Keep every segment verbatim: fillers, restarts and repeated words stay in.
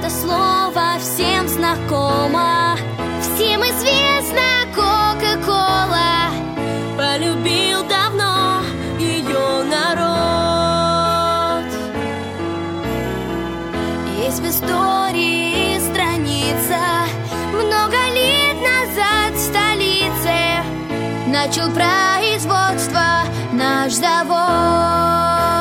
это слово всем знакомо. Всем известна Кока-кола. Полюбил давно ее народ. Есть в истории страница. Много лет назад в столице начал производство наш завод.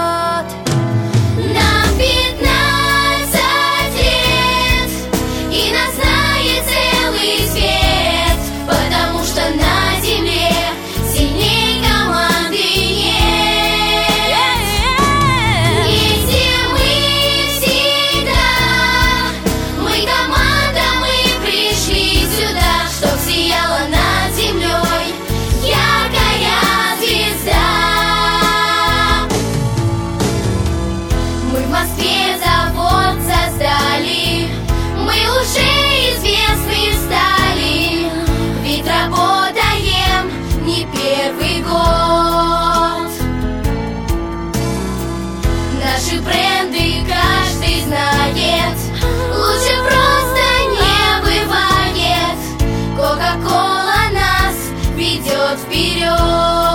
Наши бренды каждый знает, лучше просто не бывает. Кока-кола нас ведет вперед.